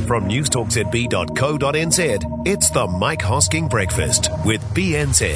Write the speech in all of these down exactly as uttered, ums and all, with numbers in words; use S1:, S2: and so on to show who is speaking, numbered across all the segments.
S1: From newstalk z b dot co dot n z, it's the Mike Hosking Breakfast with B N Z.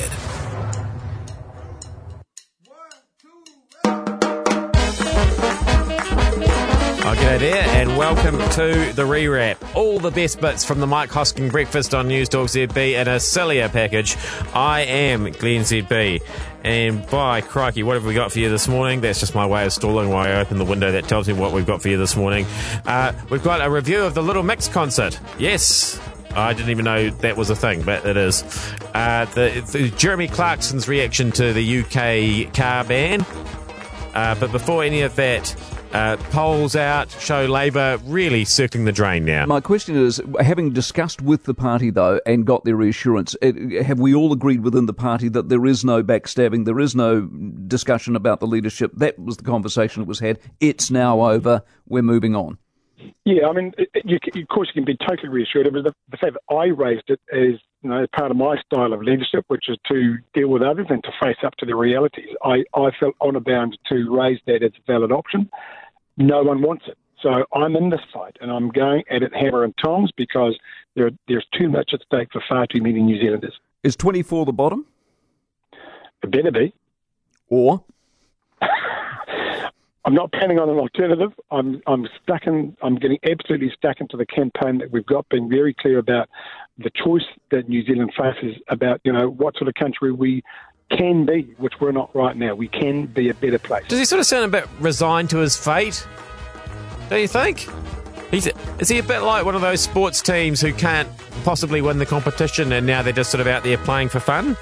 S2: Okay there, and welcome to the rewrap. All the best bits from the Mike Hosking Breakfast on Newstalk Z B in a sillier package. I am Glenn Z B, and by crikey, what have we got for you this morning? That's just my way of stalling while I open the window. That tells me what we've got for you this morning. Uh, we've got a review of the Little Mix concert. Yes, I didn't even know that was a thing, but it is. Uh, the, the Jeremy Clarkson's reaction to the U K car ban. Uh, but before any of that, Uh, polls out show Labour really circling the drain now.
S3: My question is, having discussed with the party, though, and got their reassurance, it, have we all agreed within the party that there is no backstabbing, there is no discussion about the leadership? That was the conversation that was had. It's now over. We're moving on.
S4: Yeah, I mean, it, you, of course you can be totally reassured. But the, the fact that I raised it is, you know, part of my style of leadership, which is to deal with others and to face up to the realities. I, I felt honour bound to raise that as a valid option. No one wants it. So I'm in this fight, and I'm going at it hammer and tongs because there, there's too much at stake for far too many New Zealanders.
S3: Is twenty-four the bottom?
S4: It better be.
S3: Or?
S4: I'm not planning on an alternative. I'm I'm stuck in. I'm getting absolutely stuck into the campaign that we've got, being very clear about the choice that New Zealand faces about, you know, what sort of country we can be, which we're not right now. We can be a better place.
S2: Does he sort of sound a bit resigned to his fate? Don't you think? He's, is he a bit like one of those sports teams who can't possibly win the competition and now they're just sort of out there playing for fun?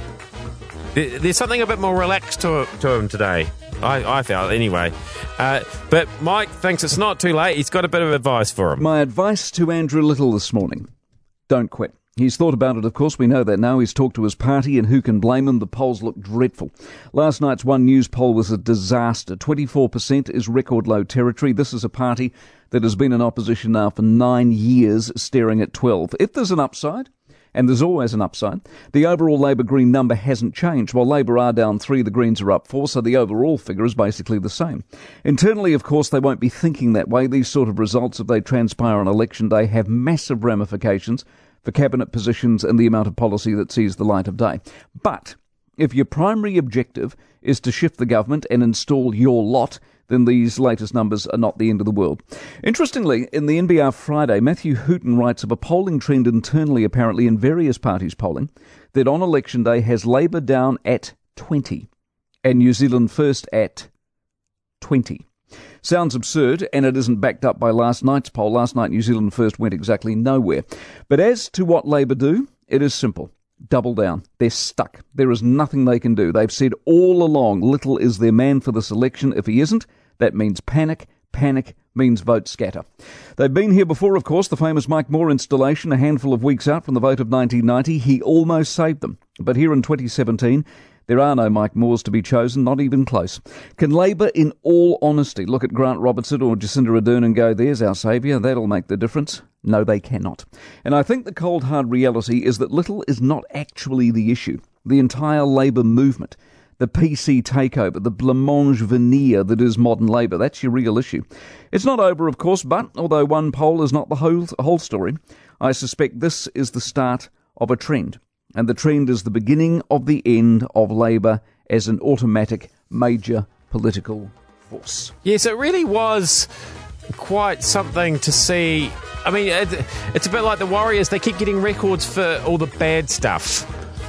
S2: There, there's something a bit more relaxed to, to him today. I, I felt, anyway. Uh, but Mike thinks it's not too late. He's got a bit of advice for him.
S3: My advice to Andrew Little this morning: don't quit. He's thought about it, of course, we know that now. He's talked to his party, and who can blame him? The polls look dreadful. Last night's One News poll was a disaster. twenty-four percent is record low territory. This is a party that has been in opposition now for nine years, staring at twelve. If there's an upside, and there's always an upside, the overall Labour-Green number hasn't changed. While Labour are down three, the Greens are up four, so the overall figure is basically the same. Internally, of course, they won't be thinking that way. These sort of results, if they transpire on election day, have massive ramifications for cabinet positions and the amount of policy that sees the light of day. But if your primary objective is to shift the government and install your lot, then these latest numbers are not the end of the world. Interestingly, in the N B R Friday, Matthew Hooton writes of a polling trend internally, apparently in various parties' polling, that on election day has Labour down at twenty and New Zealand First at twenty. Sounds absurd, and it isn't backed up by last night's poll. Last night, New Zealand First went exactly nowhere. But as to what Labour do, it is simple. Double down. They're stuck. There is nothing they can do. They've said all along Little is their man for this election. If he isn't, that means panic. Panic means vote scatter. They've been here before, of course. The famous Mike Moore installation, a handful of weeks out from the vote of nineteen ninety. He almost saved them. But here in twenty seventeen... there are no Mike Moores to be chosen, not even close. Can Labour, in all honesty, look at Grant Robertson or Jacinda Ardern and go, there's our saviour, that'll make the difference? No, they cannot. And I think the cold, hard reality is that Little is not actually the issue. The entire Labour movement, the P C takeover, the blancmange veneer that is modern Labour, that's your real issue. It's not over, of course, but although one poll is not the whole, whole story, I suspect this is the start of a trend. And the trend is the beginning of the end of Labour as an automatic major political force.
S2: Yes, it really was quite something to see. I mean, it, it's a bit like the Warriors. They keep getting records for all the bad stuff.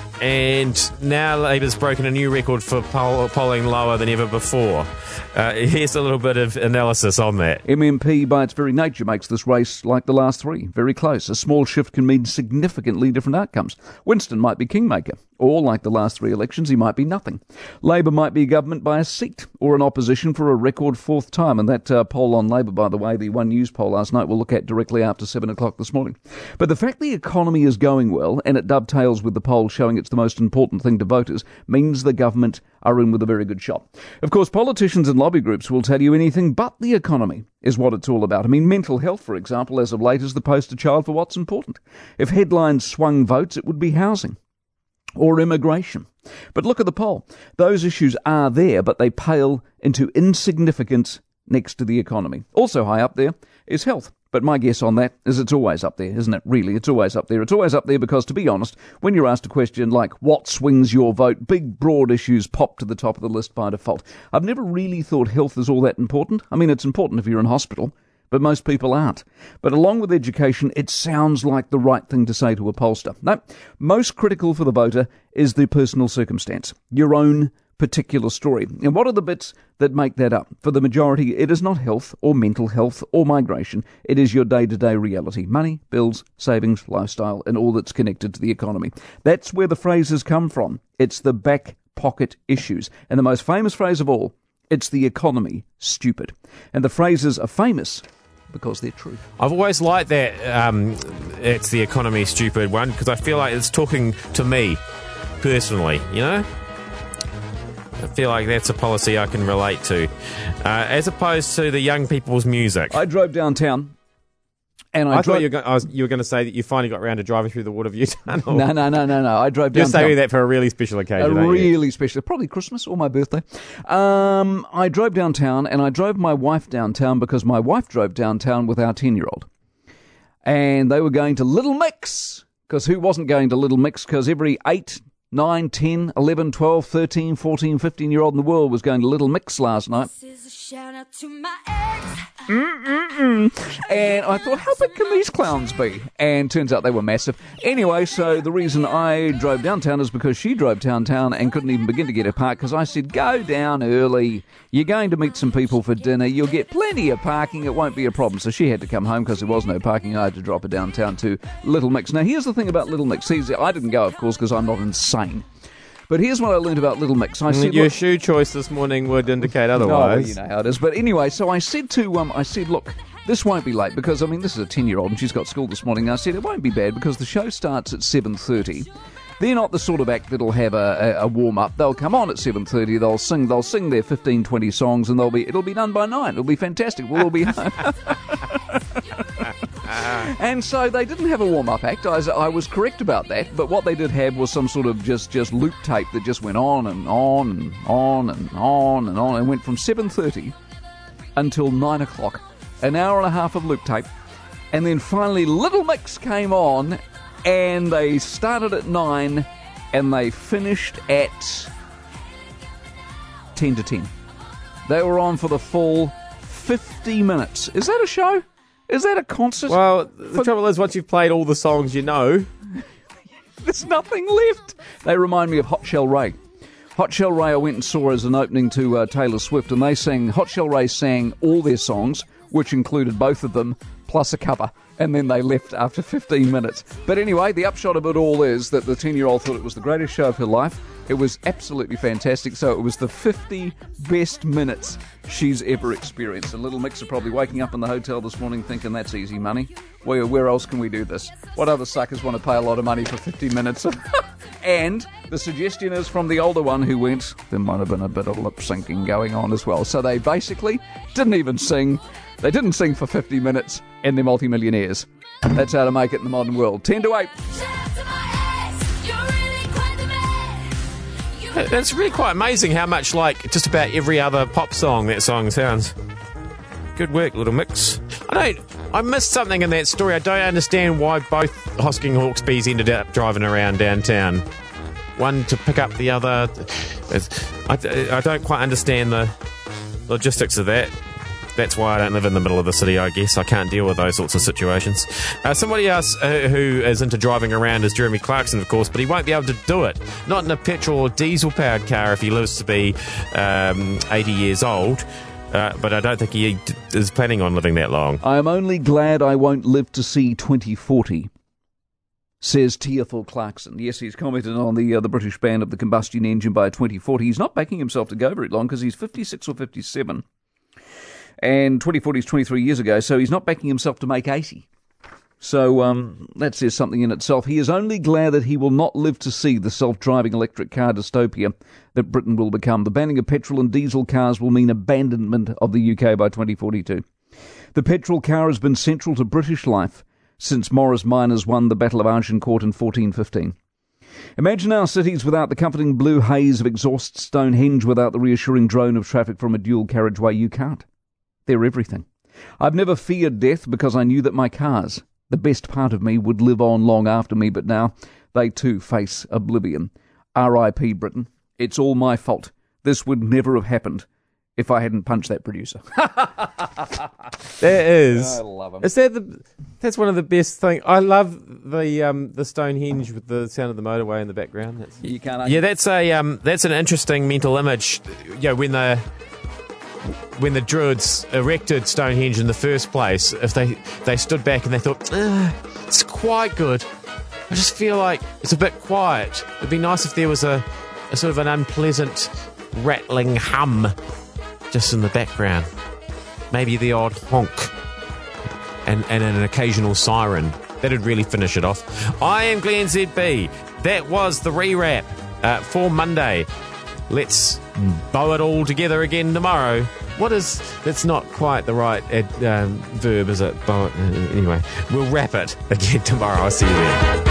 S2: And now Labour's broken a new record for poll, polling lower than ever before. Uh, here's a little bit of analysis on that.
S3: M M P, by its very nature, makes this race like the last three, very close. A small shift can mean significantly different outcomes. Winston might be kingmaker, or like the last three elections, he might be nothing. Labour might be government by a seat, or an opposition for a record fourth time. And that uh, poll on Labour, by the way, the One News poll last night, we'll look at directly after seven o'clock this morning. But the fact the economy is going well, and it dovetails with the poll showing it's the most important thing to voters, means the government are in with a very good shot. Of course, politicians and lobby groups will tell you anything but the economy is what it's all about. I mean, mental health, for example, as of late, is the poster child for what's important. If headlines swung votes, it would be housing or immigration. But look at the poll. Those issues are there, but they pale into insignificance next to the economy. Also high up there is health. But my guess on that is it's always up there, isn't it? Really, it's always up there. It's always up there because, to be honest, when you're asked a question like, what swings your vote, big, broad issues pop to the top of the list by default. I've never really thought health is all that important. I mean, it's important if you're in hospital, but most people aren't. But along with education, it sounds like the right thing to say to a pollster. No, most critical for the voter is the personal circumstance, your own particular story. And what are the bits that make that up? For the majority, it is not health or mental health or migration. It is your day-to-day reality. Money, bills, savings, lifestyle, and all that's connected to the economy. That's where the phrases come from. It's the back pocket issues. And the most famous phrase of all, it's the economy, stupid. And the phrases are famous because they're true.
S2: I've always liked that um, it's the economy, stupid one, because I feel like it's talking to me personally, you know? I feel like that's a policy I can relate to, uh, as opposed to the young people's music.
S3: I drove downtown, and I,
S2: I
S3: dro-
S2: thought you were, going, I was, you were going to say that you finally got around to driving through the Waterview Tunnel.
S3: No, no, no, no, no. I drove
S2: You're
S3: downtown.
S2: saving that for a really special occasion,
S3: A
S2: aren't you?
S3: really special, probably Christmas or my birthday. Um, I drove downtown, and I drove my wife downtown because my wife drove downtown with our ten-year-old. And they were going to Little Mix, because who wasn't going to Little Mix? Because every eight... nine, ten, eleven, twelve, thirteen, fourteen, fifteen-year-old in the world was going to Little Mix last night. Mm-mm-mm. And I thought, how big can these clowns be? And turns out they were massive. Anyway, so the reason I drove downtown is because she drove downtown and couldn't even begin to get her park, because I said, go down early. You're going to meet some people for dinner. You'll get plenty of parking. It won't be a problem. So she had to come home because there was no parking. I had to drop her downtown to Little Mix. Now, here's the thing about Little Mix. See, I didn't go, of course, because I'm not insane. But here's what I learned about Little Mix. I said,
S2: Your
S3: look,
S2: shoe choice this morning would indicate
S3: no,
S2: otherwise.
S3: you know how it is. But anyway, so I said to, um, I said, look, this won't be late because, I mean, this is a ten-year-old and she's got school this morning. And I said, it won't be bad because the show starts at seven thirty. They're not the sort of act that'll have a, a, a warm-up. They'll come on at seven thirty, they'll sing, they'll sing their fifteen, twenty songs, and they'll be, it'll be done by nine. It'll be fantastic. We'll all be home. And so they didn't have a warm-up act. I was, I was correct about that. But what they did have was some sort of just, just loop tape that just went on and on and on and on and on and went from seven thirty until nine o'clock. An hour and a half of loop tape. And then finally Little Mix came on and they started at nine and they finished at ten to ten. They were on for the full fifty minutes. Is that a show? Is that a concert?
S2: Well, the
S3: For-
S2: trouble is, once you've played all the songs you know...
S3: There's nothing left. They remind me of Hot Shell Ray. Hot Shell Ray I went and saw as an opening to uh, Taylor Swift, and they sang, Hot Shell Ray sang all their songs, which included both of them, plus a cover, and then they left after fifteen minutes. But anyway, the upshot of it all is that the ten-year-old thought it was the greatest show of her life. It was absolutely fantastic, so it was the fifty best minutes she's ever experienced. And Little Mix are probably waking up in the hotel this morning thinking, that's easy money. Where, where else can we do this? What other suckers want to pay a lot of money for fifty minutes? And the suggestion is from the older one who went, there might have been a bit of lip-syncing going on as well. So they basically didn't even sing. They didn't sing for fifty minutes, and they're multi-millionaires. That's how to make it in the modern world. ten to eight.
S2: It's really quite amazing how much like just about every other pop song that song sounds. Good work, Little Mix. I don't... I missed something in that story. I don't understand why both Hosking Hawksbees ended up driving around downtown. One to pick up the other. It's, I, I don't quite understand the logistics of that. That's why I don't live in the middle of the city, I guess. I can't deal with those sorts of situations. Uh, somebody else uh, who is into driving around is Jeremy Clarkson, of course, but he won't be able to do it. Not in a petrol or diesel-powered car if he lives to be um, eighty years old. Uh, but I don't think he d- is planning on living that long.
S3: I am only glad I won't live to see twenty forty, says Teofil Clarkson. Yes, he's commented on the uh, the British ban of the combustion engine by twenty forty. He's not backing himself to go very long because he's fifty-six or fifty-seven. And twenty forty is twenty-three years ago, so he's not backing himself to make eighty. So um, that says something in itself. He is only glad that he will not live to see the self-driving electric car dystopia that Britain will become. The banning of petrol and diesel cars will mean abandonment of the U K by twenty forty-two. The petrol car has been central to British life since Morris miners won the Battle of Agincourt in fourteen fifteen. Imagine our cities without the comforting blue haze of exhaust Stonehenge, without the reassuring drone of traffic from a dual carriageway. You can't. They're everything. I've never feared death because I knew that my cars, the best part of me, would live on long after me, but now they too face oblivion. R I P Britain. It's all my fault. This would never have happened if I hadn't punched that producer.
S2: That is.
S3: I love him.
S2: Is that the? That's one of the best things. I love the um, the Stonehenge with the sound of the motorway in the background. That's,
S3: You can't.
S2: yeah, that's a um, that's an interesting mental image. You know, when the when the Druids erected Stonehenge in the first place, if they they stood back and they thought, "Ugh, it's quite good. I just feel like it's a bit quiet. It'd be nice if there was a, a sort of an unpleasant rattling hum just in the background. Maybe the odd honk and, and an occasional siren. That'd really finish it off." I am Glenn Z B. That was the rewrap uh, for Monday. Let's bow it all together again tomorrow. What is... That's not quite the right ad, um, verb, is it? Bow it, uh, anyway, we'll wrap it again tomorrow. I'll see you then.